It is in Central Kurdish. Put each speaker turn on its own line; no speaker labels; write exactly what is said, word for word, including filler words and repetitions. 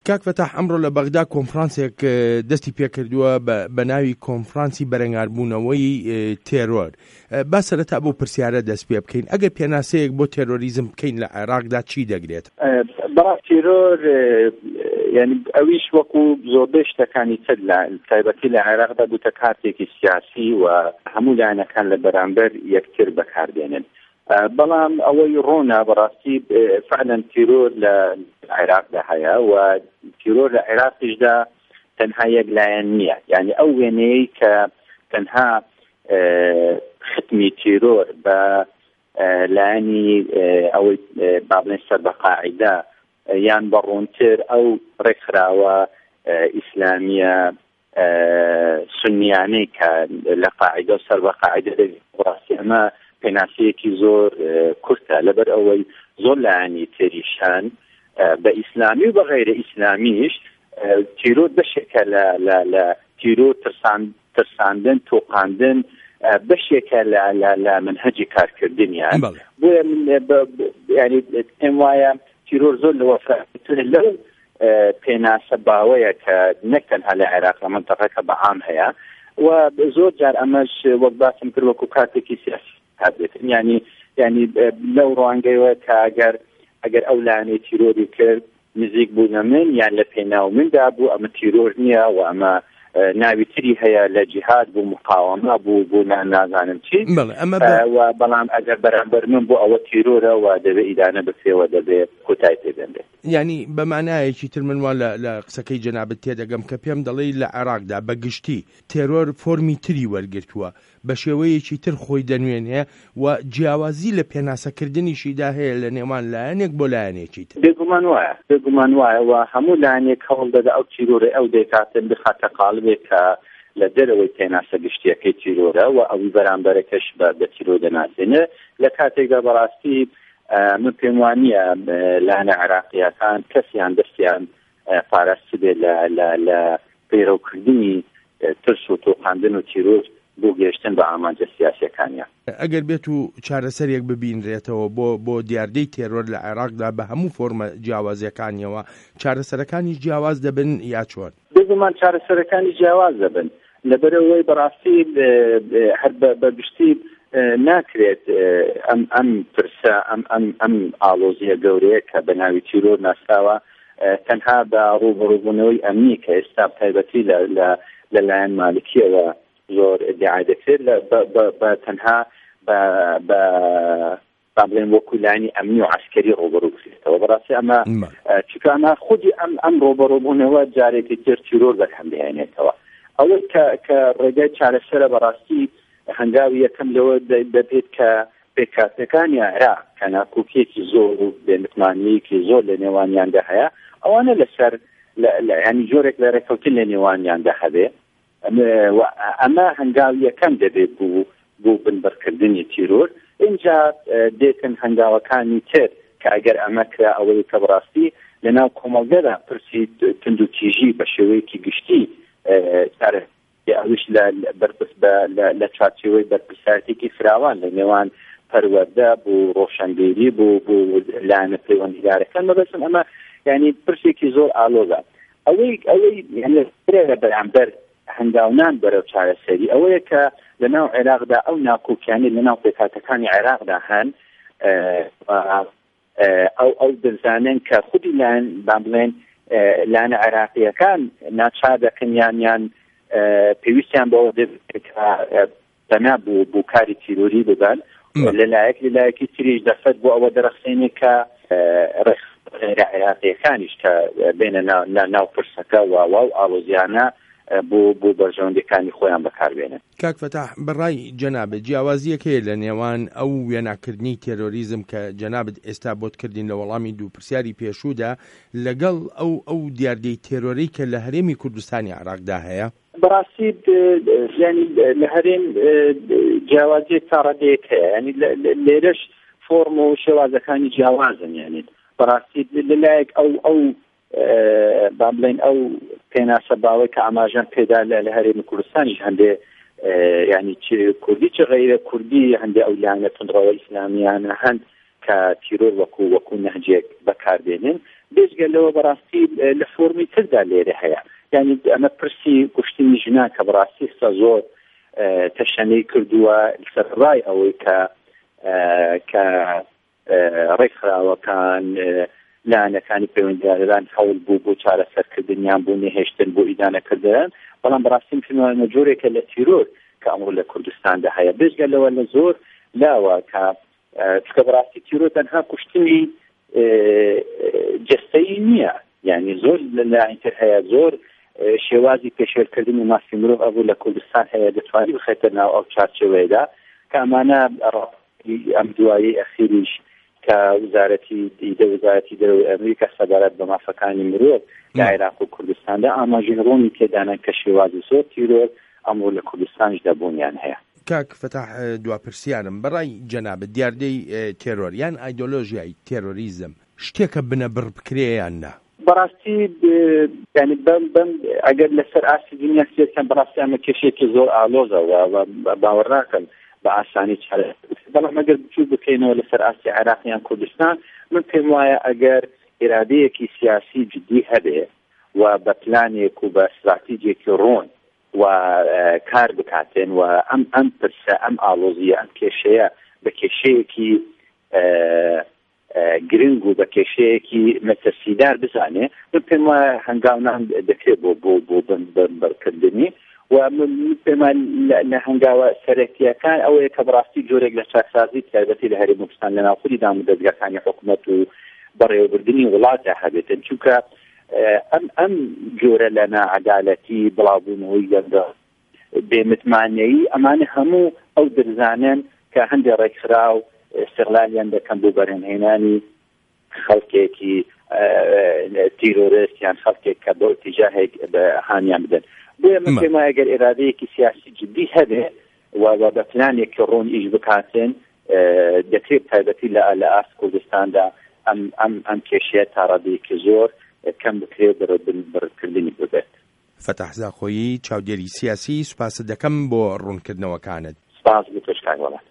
کاک فتاح ئەمڕۆ لە بەغدا کۆنفرانسێک دەستی پێکردووە بە ناوی کۆنفرانسی بەرەنگاربوونەوەی تێرۆر. با سەرەتا بۆ پرسیارە دەست پێ بکەین، ئەگەر پێناسەیەک بۆ تێرۆریزم بکەین لە عێراقدا چی دەگرێت؟
بەڕاست تێرۆر یعنی ئەویش وەکو زۆربەی شتەکانی تر لە تایبەتی لە عێراقدا بووتە کارتێکی سیاسی و هەموو لایەنەکان لە بەرامبەر یەکتر بەکاردێنن. بەڵام ئەوەی ڕۆنا بەڕاستی فعلەن تیرۆر لە عێراقدا هەیە و تیرۆر لە عێراقیشدا تەنها یەک لایەن نییە، یعنی ئەو وێنەیەی کە تەنها ختمی تیرۆر بە لایەنی ئەوەی با بڵێن سەر بە قاعیدە یان بەڕوونتر ئەو ڕێکخراوە ئیسلامیە سنیانەی کە لە قاعیدە و سەر بە قاعیدە بەڕاستی ئەمە پێناسەیەکی زۆر کورتە، لەبەر ئەوەی زۆر لایەنی تێریشان بە ئیسلامی و بە غەیرە ئیسلامیش تیرۆر بەشێکە لە تیرۆر ترساندن تۆقاندن بەشێکە لە منهەجی کارکردنیان. بۆیە ینی ئەم وایە تیرۆر زۆر لە وەفراتر لەو پێناسە باوەیە کە نەک تەنها لە عێراق لە مەنتەقەکە بەعام هەیە و زۆر جار ئەمەش وەک باسم کرد وەکو کارتێکی سیاسی هەبێت، ینی ینی لەو ڕوانگەیەوە کە ئەگەر ئەگەر ئەو لایەنەی تیرۆری کرد نزیک بوو لە من یان لە پێناو مندا بوو ئەمە تیرۆر نییە و ئەمە ناوی تری هەیە لە جیهاد بوو مقاومە بوو بوو نازانم چی و بەڵام ئەگەر بەرامبەر من بۆ ئەوە تیرۆرە و دەبێت ئیدانە بکرێەوە دەبێت کۆتای پێدەنرێت.
یعنی بەمانایەکی تر من وا لە قسەکەی جەنابەت تێدەگەم کە پێم دەڵێ لە عێراقدا بەگشتی تێرۆر فۆرمی تری وەرگرتووە بە شێوەیەکی تر خۆی دەنوێنێ و جیاوازی لە پێناسەکردنیشیدا هەیە لە نێوان لایەنێک بۆ لایەنێکی تر.
بێگومان وایە بێگومان وایە و هەموو لایەنێک هەوڵ دەدا ئەو تیرۆرە ئەو دەکاتن بخاتە قاڵبێک کە لە دەرەوەی پێناسە گشتیەکەی تیرۆرە و ئەوی بەرامبەرەکەش بە تیرۆ دەناسێنێ. لە کاتێکدا بەڕاستی من پێم وانییە لایەنە عێراقیەکان کەسیان دەستیان پاراست بێت لە پەیڕەوکردنی ترس و تۆقاندن و تیرۆر بۆ گەیشتن بە ئامانجە سیاسیەکانیان.
ئەگەر بێت و چارەسەرێک ببینرێتەوە بۆ بۆ دیاردەی تێرۆر لە عێراقدا بە هەموو فۆرمە جیاوازیەکانیەوە چارەسەرەکانی جیاواز دەبن یا چۆن؟
بێگومان چارەسەرەکانی جیاواز دەبن، لەبەرەوەی بەڕاستی هەر بەگشتی ناکرێت ئەم ئەم پرسە ئەم ئەم ئەم ئاڵۆزیە گەورەیە کە بە ناوی تیرۆر ناساوە تەنها بە ڕوبەڕووبوونەوەی ئەمنی کە ئێستا تایبەتی لەلایەن مالکیەوە زۆر ادعای دەکرێت بە تەنها بە با بڵێن وەکو لایەنی ئەمنی و عەسکەری ڕوبەڕوو بکرێتەوە. بەڕاستی ئەمە چونکە ئەمە خودی ئەم ئەم ڕوبەڕووبوونەوە جارێکی تر تیرۆر بەرهەم بهێنێتەوە. ئەوەی کە ڕێگای چارەسەرە بەڕاستی هەنگاوی یەکەم لەوە دەبێت کە پێکاتەکانی عێراق کە ناکۆکیەکی زۆر و بێمتمانیەکی زۆر لە نێوانیاندا هەیە ئەوانە لەسەر ینی جۆرێک لە ڕێکەوتن لە نێوانیاندا هەبێ. ئەمە هەنگاوی یەکەم دەبێت بوو بۆ بنبەرکردنی تیرۆر. اینجا دێتن هەنگاوەکانی تر کە ئەگەر ئەمە کرا ئەوەی کە بەڕاستی لەناو کۆمەڵگەدا پرسی تند و تیژی بە شێوەیەکی گشتی ئەوش لە چارچێوەی بەرپرسایەتێکی فراوان لە نێوان پەروەردە بۆ ڕۆشنبیری بۆ بۆ لایەنە پەیوەندیدارەکان مەبەستم ئەمە ینی پرسێکی زۆر ئالۆزە. ئەوەی ئەوەی لە بەرامبەر هەنگاونان بەرەو چارەسەری ئەوەیە کە لەناو عێراقدا ئەو ناکۆکیانی لەناو پێکاتەکانی عێراقدا هەن ئەو ئەو دەزانن کە خودی لایەن با بڵێن لایەنە عێراقیەکان ناچار دەکەن یان یان پێویستیان بەوە دەبێت بەنا بوو کاری تیرۆری ببن لەلایەک لەلایەکی تریش دەفەت بۆ ئەوە دەرەخسێنێ کە غێرە عێراقیەکانیش کە بێنە ناو پرسەکە واوا و ئاڵۆزیانە بۆ بۆ بەرژەوەندەکانی خۆیان بەکاربێنن.
کاک فتاح بەڕای جەنابەت جیاوازیەک هەیە لە نێوان ئەو وێناکردنی تێرۆریزم کە جەنابەت ئێستا بۆت کردین لە وەڵامی دوو پرسیاری پێشوودا لەگەڵ ئەو ئەو دیاردەی تێرۆری کە لە هەرێمی کوردستانی عێراقدا هەیە؟
بەڕاستی ینی لە هەرێم جیاوازیەک تا ڕادەیەک هەیە، ینی لێرەش فۆرم و شێوازەکانی جیاوازن. یعنی بەڕاستی لەلایەک ئەو ئەو با بڵێن ئەو پێناسە باوەی کە ئاماژەن پێدا لە هەرێمی کوردستانیش هەندێ ینی کوردی چ غەیرە کوردی هەندێ ئەو لایەنە تندڕەوە ئیسلامیانە هەند کە تیرۆر وەکو وەکو نەهجێک بەکاردێنن. بێژگەلەوە بەڕاستی لە فۆرمی تردا لێرە هەیە یعنی ئەمە پرسی کوشتنی ژنا کە بەڕاستی ستا زۆر تەشەنەی کردووە لەسەر ڕای ئەوەی کە کە ڕێکخراوەکان لایەنەکانی پەیوەندیداران هەوڵ بوو بۆ چارەسەرکردنیان بۆ نێهێشتن بۆ ئیدانەکردن بەڵام بەڕاستی فیلمە جۆرێکە لە تیرۆر کە ئەمڕۆ لە کوردستاندا هەیە بێژگەلەوە لە زۆر لاوە کە چکە بەڕاستی تیرۆر تەنها کوشتنی جەستەیی نییە یعنی زۆر لەلایەنتر هەیە زۆر شێوازی پێشێرکردنی ماسی مرۆڤ ئەبوو لە کوردستان هەیە دەتوانی بخێتە ناو ئەو چارچێوەیەدا کە ئەمانە ئەم دوایی ئەخیریش کە وزارەتی دیدە وزارەتی دەرەوەی ئەمریکا سەدارەت بە مافەکانی مرۆڤ لە عێراق و کوردستاندا ئاماژەڕۆنی تێدانن کە شێوازی زۆر تیرۆر ئەمڕۆ لە کوردستانشدا بوونیان هەیە.
کاک فتح دواپرسیارم بەڕای جەنابەت دیاردەی تێرۆر یان ئایدۆلۆژیای تێرۆریزم شتێکە بنە بڕ بکرێ یان نا؟
بەڕاستی ینی بەم بەم ئەگەر لەسەر ئاسی دنیا سێکەن بەڕاستی ئەمە کێشێکی زۆر ئالۆزەوە باوەڕ ناکەم بە ئاسانی چارە بەڵام ئەگەر بچوو بکەینەوە لەسەر ئاسی عێراق یان کوردستان من پێم وایە ئەگەر ئێرادەیەکی سیاسی جدی هەبێ و بە پلانێک و بە استراتیجێکی ڕۆن و کار بکاتێن و ئەم ئەم پرسە ئەم ئالۆزیە ئەم کێشەیە بە کێشەیەکی گرنگ و بە کێشەیەکی مەترسیدار بزانێ من پێم وایە هەنگاونان دەکرێت بۆ بۆ بۆ بەرکردنی و پێم لە هەنگاوە سەرەکیەکان ئەوەیە کە بەڕاستی جۆرێک لە چاکسازی تایبەتی لە هەرێمی کوردستان لە ناوخۆی دامودەستگاکانی حکوومەت و بەڕێوەبردننی وڵاتە هەبێتن چونکە ئەم ئەم جۆرە لە نائەدالەتی بڵاوبوونەوەی گەندە بێمتمانەیی ئەمانە هەموو ئەو دەرزانن کە هەندێک ڕێکخراو استقلالیان دەکەن بۆ بەرهەمهێنانی خەڵکێکی تیرۆریست یان خەڵکێک کە بۆ ئتیجاهێک هانیان بدەن بۆیە من پێم وایە ئەگەر ئێرادەیەکی سیاسی جدی هەبێ و بە پلانێکی ڕۆن ئیش بکاتن دەکرێت تایبەتی لە لە ئاست کوردستاندا ئەم ئەم ئەم کێشەیە تا ڕادەیەکی زۆر کەم بکرێت بەڕێوەبردنی ببێت.
فتح زاخۆیی چاودێری سیاسی سوپاس دەکەم بۆ ڕوونکردنەوەکانت.
سپاس بۆ تۆش کاک وڵات.